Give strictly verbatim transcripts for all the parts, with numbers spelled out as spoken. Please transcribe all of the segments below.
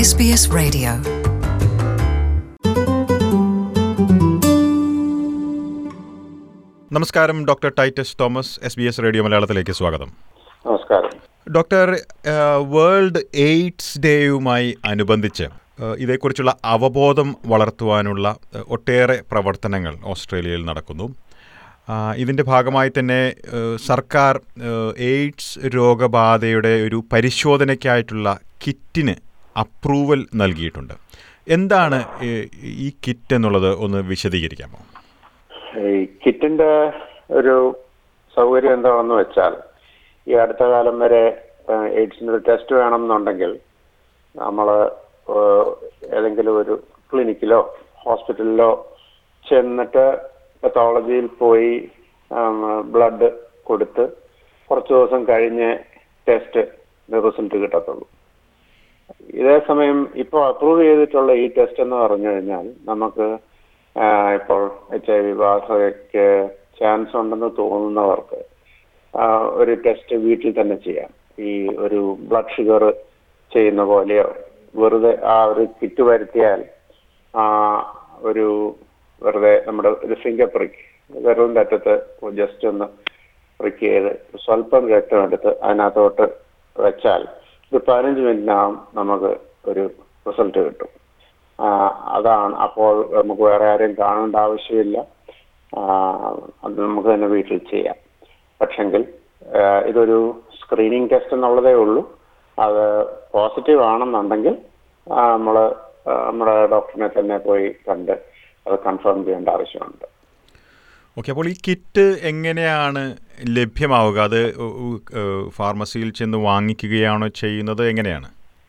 S B S Radio. നമസ്കാരം. Doctor Titus Thomas, S B S radio മലയാളത്തിലേക്ക് സ്വാഗതം. നമസ്കാരം ഡോക്ടർ, വേൾഡ് എയ്ഡ്സ് ഡേയുമായി അനുബന്ധിച്ച് ഇതേക്കുറിച്ചുള്ള അവബോധം വളർത്തുവാനുള്ള ഒട്ടേറെ പ്രവർത്തനങ്ങൾ ഓസ്ട്രേലിയയിൽ നടക്കുന്നു. ഇതിൻ്റെ ഭാഗമായി തന്നെ സർക്കാർ എയ്ഡ്സ് രോഗബാധയുടെ ഒരു പരിശോധനയ്ക്കായിട്ടുള്ള കിറ്റിന് അപ്രൂവൽ നൽകിയിട്ടുണ്ട്. എന്താണ് ഈ കിറ്റ് എന്നുള്ളത് ഒന്ന് വിശദീകരിക്കാമോ? ഈ കിറ്റിന്റെ ഒരു സൗകര്യം എന്താണെന്ന് വെച്ചാൽ, ഈ അടുത്ത കാലം വരെ എയ്ഡ്സിന്റെ ഒരു ടെസ്റ്റ് വേണമെന്നുണ്ടെങ്കിൽ നമ്മൾ ഏതെങ്കിലും ഒരു ക്ലിനിക്കിലോ ഹോസ്പിറ്റലിലോ ചെന്നിട്ട് പത്തോളജിയിൽ പോയി ബ്ലഡ് കൊടുത്ത് കുറച്ച് ദിവസം കഴിഞ്ഞ് ടെസ്റ്റ് റിസൾട്ട് കിട്ടത്തുള്ളൂ. ഇതേ സമയം ഇപ്പോൾ അപ്രൂവ് ചെയ്തിട്ടുള്ള ഈ ടെസ്റ്റ് എന്ന് പറഞ്ഞു കഴിഞ്ഞാൽ, നമുക്ക് ഇപ്പോൾ എച്ച് ഐ വി ബാധയ്ക്ക് ചാൻസ് ഉണ്ടെന്ന് തോന്നുന്നവർക്ക് ഒരു ടെസ്റ്റ് വീട്ടിൽ തന്നെ ചെയ്യാം. ഈ ഒരു ബ്ലഡ് ഷുഗർ ചെയ്യുന്ന പോലെയോ വെറുതെ ആ ഒരു കിറ്റ് വരുത്തിയാൽ ഒരു വെറുതെ നമ്മുടെ ഒരു ഫിംഗർ പ്രിക്ക് വിരലിൻ്റെ അറ്റത്ത് ജസ്റ്റ് ഒന്ന് പ്രിക്ക് ചെയ്ത് സ്വല്പം രക്തം എടുത്ത് അതിനകത്തോട്ട് വെച്ചാൽ ഒരു പതിനഞ്ച് മിനിറ്റിനകം നമുക്ക് ഒരു റിസൾട്ട് കിട്ടും. അതാണ്. അപ്പോൾ നമുക്ക് വേറെ ആരെയും കാണേണ്ട ആവശ്യമില്ല. അത് നമുക്ക് തന്നെ വീട്ടിൽ ചെയ്യാം. പക്ഷെങ്കിൽ ഇതൊരു സ്ക്രീനിങ് ടെസ്റ്റ് എന്നുള്ളതേ ഉള്ളൂ. അത് പോസിറ്റീവ് ആണെന്നുണ്ടെങ്കിൽ നമ്മൾ നമ്മുടെ ഡോക്ടറിനെ തന്നെ പോയി കണ്ട് അത് കൺഫേം ചെയ്യേണ്ട ആവശ്യമുണ്ട്. ഓക്കെ. അപ്പോൾ ഈ കിറ്റ് എങ്ങനെയാണ് ലഭ്യമാവുക? അത് ഫാർമസിയിൽ ചെന്ന് വാങ്ങിക്കുകയാണോ ചെയ്യുന്നത്? എങ്ങനെയാണ്?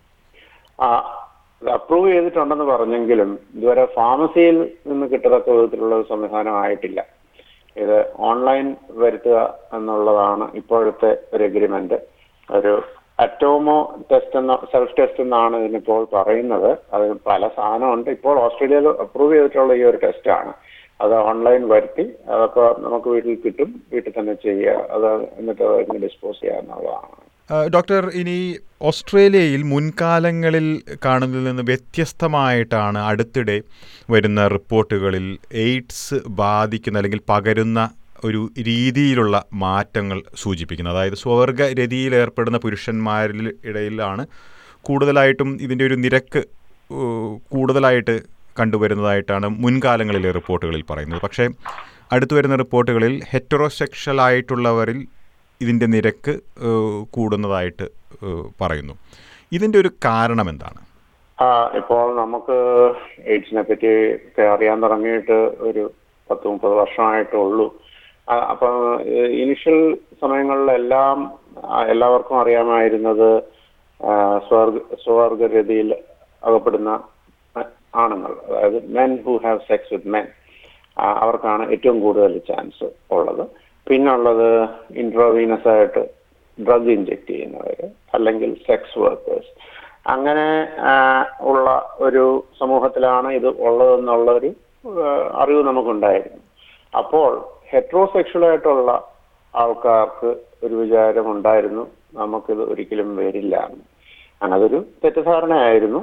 അപ്രൂവ് ചെയ്തിട്ടുണ്ടെന്ന് പറഞ്ഞെങ്കിലും ഇതുവരെ ഫാർമസിയിൽ നിന്ന് കിട്ടത്തക്ക വിധത്തിലുള്ള ഒരു സംവിധാനമായിട്ടില്ല. ഇത് ഓൺലൈൻ വരുത്തുക എന്നുള്ളതാണ് ഇപ്പോഴത്തെ ഒരു എഗ്രിമെന്റ്. ഒരു അറ്റോമോ ടെസ്റ്റ് എന്ന സെൽഫ് ടെസ്റ്റ് എന്നാണ് ഇതിനിപ്പോൾ പറയുന്നത്. അത് പല സാധനമുണ്ട്. ഇപ്പോൾ ഓസ്ട്രേലിയയിൽ അപ്രൂവ് ചെയ്തിട്ടുള്ള ഈ ഒരു ടെസ്റ്റാണ്. അത് ഓൺലൈൻ വരുത്തി അതൊക്കെ നമുക്ക് വീട്ടിൽ കിട്ടും. വീട്ടിൽ തന്നെ ചെയ്യുക, അത് എന്നിട്ട് ഡിസ്പോസ് ചെയ്യുക എന്നുള്ളതാണ്. ഡോക്ടർ, ഇനി ഓസ്ട്രേലിയയിൽ മുൻകാലങ്ങളിൽ കാണുന്നതിൽ നിന്ന് വ്യത്യസ്തമായിട്ടാണ് അടുത്തിടെ വരുന്ന റിപ്പോർട്ടുകളിൽ എയ്ഡ്സ് ബാധിക്കുന്ന അല്ലെങ്കിൽ പകരുന്ന ഒരു രീതിയിലുള്ള മാറ്റങ്ങൾ സൂചിപ്പിക്കുന്നത്. അതായത് സ്വർഗരതിയിൽ ഏർപ്പെടുന്ന പുരുഷന്മാരിൽ ഇടയിലാണ് കൂടുതലായിട്ടും ഇതിൻ്റെ ഒരു നിരക്ക് കൂടുതലായിട്ട് കണ്ടുവരുന്നതായിട്ടാണ് മുൻകാലങ്ങളിലെ റിപ്പോർട്ടുകളിൽ പറയുന്നത്. പക്ഷേ അടുത്തു വരുന്ന റിപ്പോർട്ടുകളിൽ ഹെറ്ററോസെക്ഷൽ ആയിട്ടുള്ളവരിൽ ഇതിൻ്റെ നിരക്ക് കൂടുന്നതായിട്ട് പറയുന്നു. ഇതിൻ്റെ ഒരു കാരണം എന്താണ്? ഇപ്പോൾ നമുക്ക് എയ്ഡ്സിനെ പറ്റി അറിയാൻ തുടങ്ങിയിട്ട് ഒരു പത്ത് മുപ്പത് വർഷമായിട്ടുള്ളൂ. അപ്പം ഇനിഷ്യൽ സമയങ്ങളിലെല്ലാം എല്ലാവർക്കും അറിയാമായിരുന്നത് സ്വർഗ സ്വർഗരതിയിൽ അകപ്പെടുന്ന ആണുങ്ങൾ, അതായത് men who have sex with men, അവർക്കാണ് ഏറ്റവും കൂടുതൽ ചാൻസ് ഉള്ളത്. പിന്നുള്ളത് ഇൻട്രാവീനസ് ആയിട്ട് ഡ്രഗ് ഇൻജെക്ട് ചെയ്യുന്നവർ, അല്ലെങ്കിൽ സെക്സ് വർക്കേഴ്സ്. അങ്ങനെ ഉള്ള ഒരു സമൂഹത്തിലാണ് ഇത് ഉള്ളതെന്നുള്ളൊരു അറിവ് നമുക്കുണ്ടായിരുന്നു. അപ്പോൾ ഹെറ്ററോസെക്ഷൽ ആയിട്ടുള്ള ആൾക്കാർക്ക് ഒരു വിചാരം ഉണ്ടായിരുന്നു നമുക്കിത് ഒരിക്കലും വരില്ല എന്ന്. അതൊരു തെറ്റിദ്ധാരണയായിരുന്നു.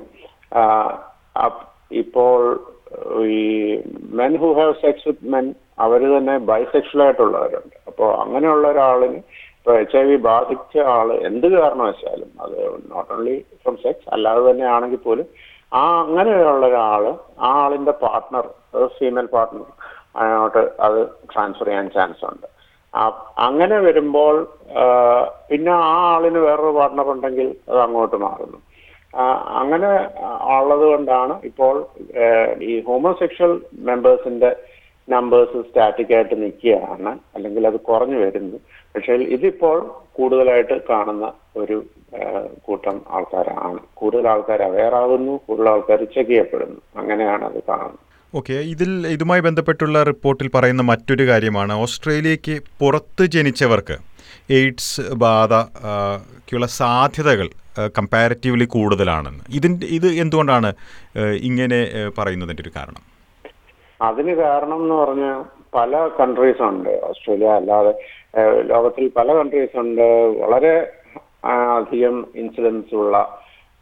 ഇപ്പോൾ ഈ men who have sex with men അവർ തന്നെ ബൈസെക്ഷൽ ആയിട്ടുള്ളവരുണ്ട്. അപ്പോൾ അങ്ങനെയുള്ള ഒരാളിന് ഇപ്പോൾ എച്ച് ഐ വി ബാധിച്ച ആള് എന്ത് കാരണവശാലും, അത് നോട്ട് ഓൺലി ഫ്രം സെക്സ് അല്ലാതെ തന്നെ ആണെങ്കിൽ പോലും, ആ അങ്ങനെയുള്ള ഒരാള് ആ ആളിന്റെ പാർട്ട്ണർ, ഫീമെയിൽ പാർട്ട്ണർ അതിനോട്ട് അത് ട്രാൻസ്ഫർ ചെയ്യാൻ ചാൻസ് ഉണ്ട്. അങ്ങനെ വരുമ്പോൾ പിന്നെ ആ ആളിന് വേറൊരു പാർട്ട്ണർ ഉണ്ടെങ്കിൽ അത് അങ്ങോട്ട് മാറുന്നു. അങ്ങനെ ഉള്ളത് കൊണ്ടാണ് ഇപ്പോൾ ഈ ഹോമോസെക്ഷൽ മെമ്പേഴ്സിന്റെ നമ്പേഴ്സ് സ്റ്റാറ്റിക് ആയിട്ട് നിൽക്കുകയാണ്, അല്ലെങ്കിൽ അത് കുറഞ്ഞു വരുന്നു. പക്ഷേ ഇതിപ്പോൾ കൂടുതലായിട്ട് കാണുന്ന ഒരു കൂട്ടം ആൾക്കാരാണ്. കൂടുതൽ ആൾക്കാർ അവെയർ ആകുന്നു, കൂടുതൽ ആൾക്കാർ ചെക്ക് ചെയ്യപ്പെടുന്നു. അങ്ങനെയാണ് അത് കാണുന്നത്. ഓക്കെ. ഇതിൽ ഇതുമായി ബന്ധപ്പെട്ടുള്ള റിപ്പോർട്ടിൽ പറയുന്ന മറ്റൊരു കാര്യമാണ് ഓസ്ട്രേലിയക്ക് പുറത്ത് ജനിച്ചവർക്ക് എയ്ഡ്സ് ബാധയ്ക്കുള്ള സാധ്യതകൾ കമ്പാരിറ്റീവ്ലി കൂടുതലാണെന്ന്. ഇതിൻ്റെ ഇത് എന്തുകൊണ്ടാണ് ഇങ്ങനെ പറയുന്നതിൻ്റെ ഒരു കാരണം? അതിന് കാരണം എന്ന് പറഞ്ഞാൽ പല കൺട്രീസ് ഉണ്ട്. ഓസ്ട്രേലിയ അല്ലാതെ ലോകത്തിൽ പല കൺട്രീസ് ഉണ്ട് വളരെ അധികം ഇൻസിഡൻസ് ഉള്ള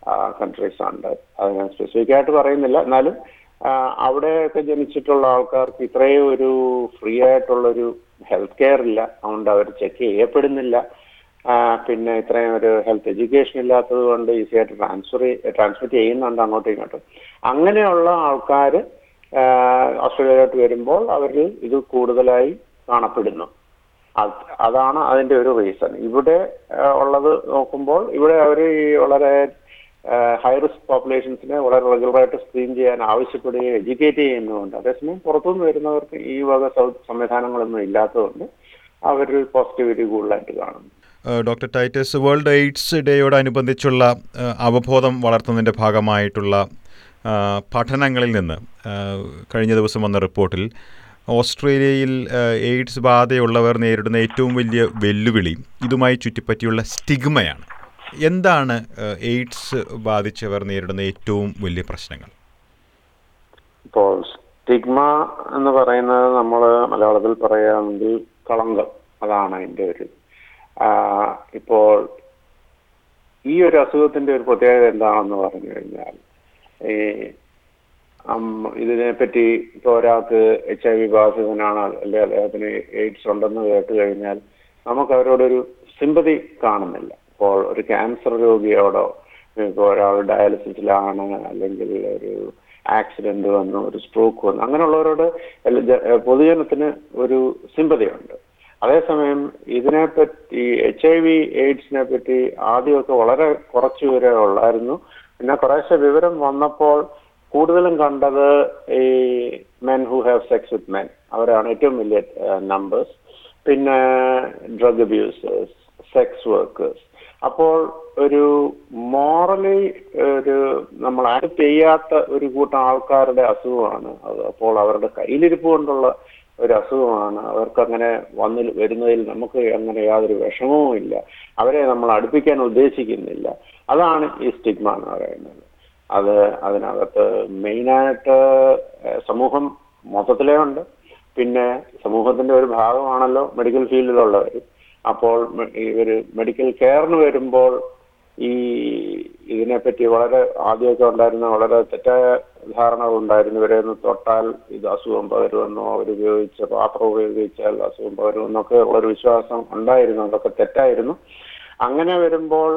കൺട്രീസ് ഉണ്ട്. അത് ഞാൻ സ്പെസിഫിക് ആയിട്ട് പറയുന്നില്ല. എന്നാലും അവിടെയൊക്കെ ജനിച്ചിട്ടുള്ള ആൾക്കാർക്ക് ഇത്രയും ഒരു ഫ്രീ ആയിട്ടുള്ളൊരു ഹെൽത്ത് കെയർ ഇല്ല. അതുകൊണ്ട് അവർ ചെക്ക് ചെയ്യപ്പെടുന്നില്ല. പിന്നെ ഇത്രയും ഒരു ഹെൽത്ത് എഡ്യൂക്കേഷൻ ഇല്ലാത്തത് കൊണ്ട് ഈസി ആയിട്ട് ട്രാൻസ്ഫർ ട്രാൻസ്മിറ്റ് ചെയ്യുന്നുണ്ട് അങ്ങോട്ടും ഇങ്ങോട്ടും. അങ്ങനെയുള്ള ആൾക്കാർ ഓസ്ട്രേലിയയിലോട്ട് വരുമ്പോൾ അവരിൽ ഇത് കൂടുതലായി കാണപ്പെടുന്നു. അതാണ് അതിന്റെ ഒരു റീസൺ. ഇവിടെ ഉള്ളത് നോക്കുമ്പോൾ ഇവിടെ അവർ ഈ വളരെ ഹൈ റിസ്ക് പോപ്പുലേഷൻസിനെ വളരെ റെഗുലറായിട്ട് സ്ക്രീൻ ചെയ്യാൻ ആവശ്യപ്പെടുകയും എഡ്യൂക്കേറ്റ് ചെയ്യുന്നുണ്ട്. അതേസമയം പുറത്തുനിന്ന് വരുന്നവർക്ക് ഈ വക സംവിധാനങ്ങളൊന്നും ഇല്ലാത്തതുകൊണ്ട് അവരിൽ പോസിറ്റിവിറ്റി കൂടുതലായിട്ട് കാണുന്നു. ഡോക്ടർ ടൈറ്റസ്, വേൾഡ് എയ്ഡ്സ് ഡേയോടനുബന്ധിച്ചുള്ള അവബോധം വളർത്തുന്നതിൻ്റെ ഭാഗമായിട്ടുള്ള പഠനങ്ങളിൽ നിന്ന് കഴിഞ്ഞ ദിവസം വന്ന റിപ്പോർട്ടിൽ ഓസ്ട്രേലിയയിൽ എയ്ഡ്സ് ബാധയുള്ളവർ നേരിടുന്ന ഏറ്റവും വലിയ വെല്ലുവിളി ഇതുമായി ചുറ്റിപ്പറ്റിയുള്ള സ്റ്റിഗ്മയാണ്. എന്താണ് എയ്ഡ്സ് ബാധിച്ചവർ നേരിടുന്ന ഏറ്റവും വലിയ പ്രശ്നങ്ങൾ? ഇപ്പോൾ സ്റ്റിഗ്മ എന്ന് പറയുന്നത് നമ്മൾ മലയാളത്തിൽ പറയുകയാണെങ്കിൽ കളങ്കം, അതാണ് അതിൻ്റെ ഒരു. ഇപ്പോൾ ഈ ഒരു അസുഖത്തിന്റെ ഒരു പ്രത്യേകത എന്താണെന്ന് പറഞ്ഞു കഴിഞ്ഞാൽ, ഈ ഇതിനെപ്പറ്റി ഇപ്പോൾ ഒരാൾക്ക് എച്ച് ഐ വി ബാധിതനാണ് അല്ലെ അദ്ദേഹത്തിന് എയ്ഡ്സ് ഉണ്ടെന്ന് കേട്ട് കഴിഞ്ഞാൽ നമുക്ക് അവരോടൊരു സിമ്പതി കാണുന്നില്ല. ഇപ്പോൾ ഒരു ക്യാൻസർ രോഗിയോടോ, ഇപ്പോൾ ഒരാൾ ഡയാലിസിസിലാണ് അല്ലെങ്കിൽ ഒരു ആക്സിഡന്റ് വന്നു, ഒരു സ്ട്രോക്ക് വന്നു, അങ്ങനെയുള്ളവരോട് പൊതുജനത്തിന് ഒരു സിമ്പതിയുണ്ട്. അതേസമയം ഇതിനെപ്പറ്റി എച്ച് ഐ വി എയ്ഡ്സിനെ പറ്റി ആദ്യമൊക്കെ വളരെ കുറച്ച് വരെ ഉള്ളായിരുന്നു. പിന്നെ കുറേശ്ശെ വിവരം വന്നപ്പോൾ കൂടുതലും കണ്ടത് ഈ men who have sex with men, അവരാണ് ഏറ്റവും വലിയ നമ്പേഴ്സ്. പിന്നെ ഡ്രഗ് അബ്യൂസേഴ്സ്, സെക്സ് വർക്കേഴ്സ്. അപ്പോൾ ഒരു മോറലി ഒരു നമ്മൾ ആക്സെപ്റ്റ് ചെയ്യാത്ത ഒരു കൂട്ടം ആൾക്കാരുടെ അസുഖമാണ് അത്. അപ്പോൾ അവരുടെ കയ്യിലിരിപ്പ് കൊണ്ടുള്ള ഒരു അസുഖമാണ്. അവർക്കങ്ങനെ വന്ന് വരുന്നതിൽ നമുക്ക് അങ്ങനെ യാതൊരു വിഷമവും ഇല്ല. അവരെ നമ്മൾ അടുപ്പിക്കാൻ ഉദ്ദേശിക്കുന്നില്ല. അതാണ് ഈ സ്റ്റിഗ്മ എന്ന് പറയുന്നത്. അത് അതിനകത്ത് മെയിനായിട്ട് സമൂഹം മൊത്തത്തിലേ ഉണ്ട്. പിന്നെ സമൂഹത്തിന്റെ ഒരു ഭാഗമാണല്ലോ മെഡിക്കൽ ഫീൽഡിലുള്ളവർ. അപ്പോൾ ഇവർ മെഡിക്കൽ കെയറിന് വരുമ്പോൾ ഈ ഇതിനെപ്പറ്റി വളരെ ആദ്യമൊക്കെ ഉണ്ടായിരുന്ന വളരെ തെറ്റായ ധാരണകൾ ഉണ്ടായിരുന്നു. ഇവരെ ഒന്ന് തൊട്ടാൽ ഇത് അസുഖം പകരുമെന്നോ, അവരുപയോഗിച്ച പാത്രം ഉപയോഗിച്ചാൽ അസുഖം പകരുമെന്നൊക്കെ ഉള്ളൊരു വിശ്വാസം ഉണ്ടായിരുന്നു. അതൊക്കെ തെറ്റായിരുന്നു. അങ്ങനെ വരുമ്പോൾ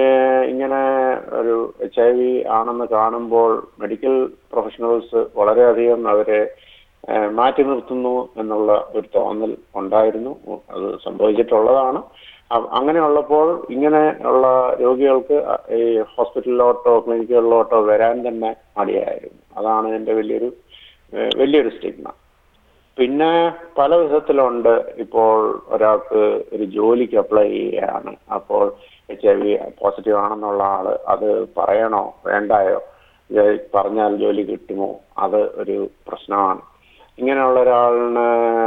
ഇങ്ങനെ ഒരു എച്ച് ഐ വി ആണെന്ന് കാണുമ്പോൾ മെഡിക്കൽ പ്രൊഫഷണൽസ് വളരെയധികം അവരെ മാറ്റി നിർത്തുന്നു എന്നുള്ള ഒരു തോന്നൽ ഉണ്ടായിരുന്നു. അത് സംഭവിച്ചിട്ടുള്ളതാണ്. അങ്ങനെയുള്ളപ്പോൾ ഇങ്ങനെ ഉള്ള രോഗികൾക്ക് ഈ ഹോസ്പിറ്റലിലോട്ടോ ക്ലിനിക്കുകളിലോട്ടോ വരാൻ തന്നെ മടിയായിരുന്നു. അതാണ് എൻ്റെ വലിയൊരു വലിയൊരു സ്റ്റിഗ്മ. പിന്നെ പല വിധത്തിലുണ്ട്. ഇപ്പോൾ ഒരാൾക്ക് ഒരു ജോലിക്ക് അപ്ലൈ ചെയ്യുകയാണ്. അപ്പോൾ എച്ച് ഐ വി പോസിറ്റീവ് ആണെന്നുള്ള ആള് അത് പറയണോ വേണ്ടായോ, പറഞ്ഞാൽ ജോലി കിട്ടുമോ, അത് ഒരു പ്രശ്നമാണ്. ഇങ്ങനെയുള്ള ഒരാളിന്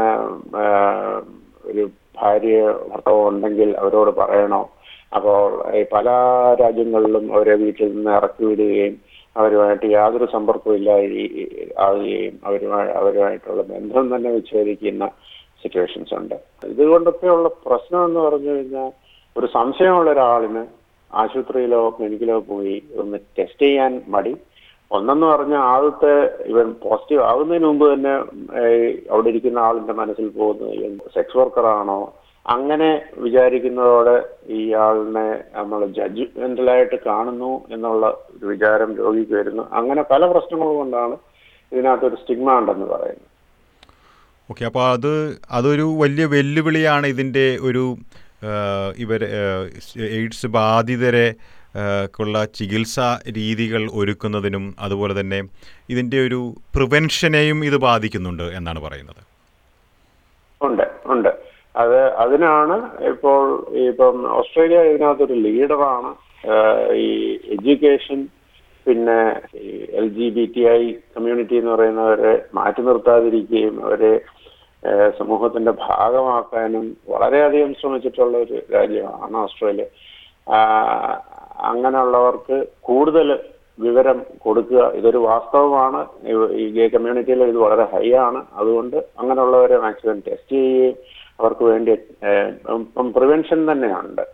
ഒരു ഭാര്യ ഭർത്താവോ ഉണ്ടെങ്കിൽ അവരോട് പറയണോ? അപ്പോൾ പല രാജ്യങ്ങളിലും അവരെ വീട്ടിൽ നിന്ന് ഇറക്കി വിടുകയും അവരുമായിട്ട് യാതൊരു സമ്പർക്കവും ഇല്ലാതെ ആവുകയും അവരുമായി അവരുമായിട്ടുള്ള ബന്ധം തന്നെ വിച്ഛേദിക്കുന്ന സിറ്റുവേഷൻസ് ഉണ്ട്. ഇതുകൊണ്ടൊക്കെയുള്ള പ്രശ്നം എന്ന് പറഞ്ഞു കഴിഞ്ഞാൽ, ഒരു സംശയമുള്ള ഒരാളിന് ആശുപത്രിയിലോ ക്ലിനിക്കിലോ പോയി ഒന്ന് ടെസ്റ്റ് ചെയ്യാൻ മടി. ഒന്നെന്ന് പറഞ്ഞാൽ ആദ്യത്തെ ഇവൻ പോസിറ്റീവ് ആകുന്നതിന് മുമ്പ് തന്നെ അവിടെ ഇരിക്കുന്ന ആളിന്റെ മനസ്സിൽ പോകുന്നത് സെക്സ് വർക്കറാണോ, അങ്ങനെ വിചാരിക്കുന്നതോടെ ഈ ആളിനെ നമ്മൾ ജഡ്ജ്മെന്റലായിട്ട് കാണുന്നു എന്നുള്ള ഒരു വിചാരം രോഗിക്ക് വരുന്നു. അങ്ങനെ പല പ്രശ്നങ്ങൾ കൊണ്ടാണ് ഇതിനകത്തൊരു സ്റ്റിഗ്മ ഉണ്ടെന്ന് പറയുന്നത്. ഓക്കെ, അപ്പോൾ അത് അതൊരു വലിയ വെല്ലുവിളിയാണ് ഇതിൻ്റെ ഒരു ഇവർ എയ്ഡ്സ് ബാധിതരെ ക്കുള്ള ചികിത്സാ രീതികൾ ഒരുക്കുന്നതിനും അതുപോലെ തന്നെ ഇതിൻ്റെ ഒരു പ്രിവെൻഷനെയും ഇത് ബാധിക്കുന്നുണ്ട് എന്നാണ് പറയുന്നത്. ഉണ്ട് ഉണ്ട് അത് അതിനാണ് ഇപ്പോൾ ഇപ്പം ഓസ്ട്രേലിയ ഇതിനകത്തൊരു ലീഡറാണ്. ഈ എഡ്യൂക്കേഷൻ, പിന്നെ L G B T I community എന്ന് പറയുന്നവരെ മാറ്റി നിർത്താതിരിക്കുകയും അവരെ സമൂഹത്തിന്റെ ഭാഗമാക്കാനും വളരെയധികം ശ്രമിച്ചിട്ടുള്ള ഒരു രാജ്യമാണ് ഓസ്ട്രേലിയ. അങ്ങനെയുള്ളവർക്ക് കൂടുതൽ വിവരം കൊടുക്കുക, ഇതൊരു വാസ്തവമാണ്. ഈ ഗേ കമ്മ്യൂണിറ്റിയിൽ ഇത് വളരെ ഹൈ ആണ്. അതുകൊണ്ട് അങ്ങനെയുള്ളവരെ മാക്സിമം ടെസ്റ്റ് ചെയ്യുകയും അവർക്ക് വേണ്ടി പ്രിവെൻഷൻ തന്നെയുണ്ട്.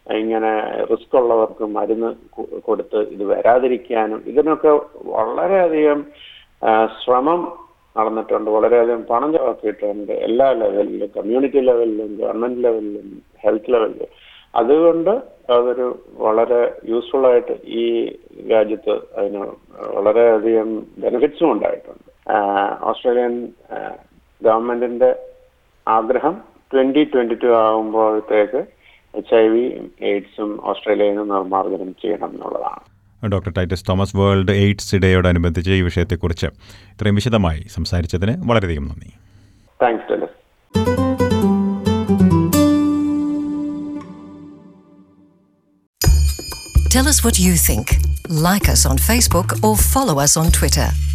ഇങ്ങനെ റിസ്ക് ഉള്ളവർക്ക് മരുന്ന് കൊടുത്ത് ഇത് വരാതിരിക്കാനും ഇതിനൊക്കെ വളരെയധികം ശ്രമം നടന്നിട്ടുണ്ട്. വളരെയധികം പണം ചെലവാക്കിയിട്ടുണ്ട് എല്ലാ ലെവലിലും, കമ്മ്യൂണിറ്റി ലെവലിലും ഗവൺമെന്റ് ലെവലിലും ഹെൽത്ത് ലെവലിലും. അതുകൊണ്ട് അതൊരു വളരെ യൂസ്ഫുൾ ആയിട്ട് ഈ രാജ്യത്ത് അതിന് വളരെയധികം ബെനിഫിറ്റ്സും ഉണ്ടായിട്ടുണ്ട്. ഓസ്ട്രേലിയൻ ഗവൺമെന്റിന്റെ ആഗ്രഹം ട്വന്റി ട്വന്റി ടു ആകുമ്പോഴത്തേക്ക് എച്ച് ഐ വി എയ്ഡ്സും ഓസ്ട്രേലിയയിൽ നിന്ന് നിർമ്മാർജ്ജനം ചെയ്യണം എന്നുള്ളതാണ്. Doctor Titus Thomas, world AIDS ഡേയോടനുബന്ധിച്ച് ഈ വിഷയത്തെക്കുറിച്ച് ഇത്രയും വിശദമായി സംസാരിച്ചതിന് വളരെയധികം നന്ദി. Thanks tell us. Tell us what you think. Like us on Facebook or follow us on Twitter.